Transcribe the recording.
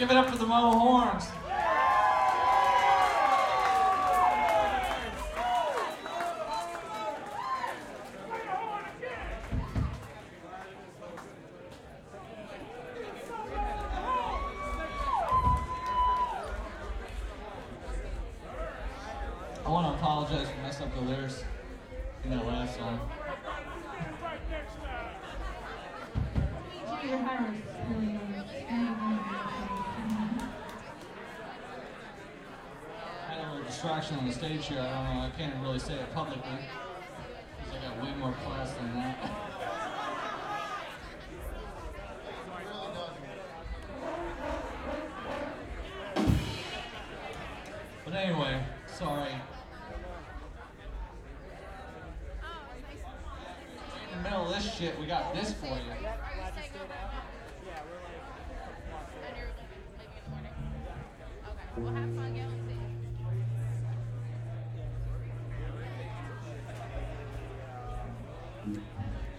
Give it up for the Mo Horns. I want to apologize for messing up the lyrics in that last song. Your hair is really nice. I had a little distraction on the stage here. I don't know. I can't really say it publicly because I got way more class than that. But anyway, sorry. In the middle of this shit, we got this for you. We'll have fun, get on stage.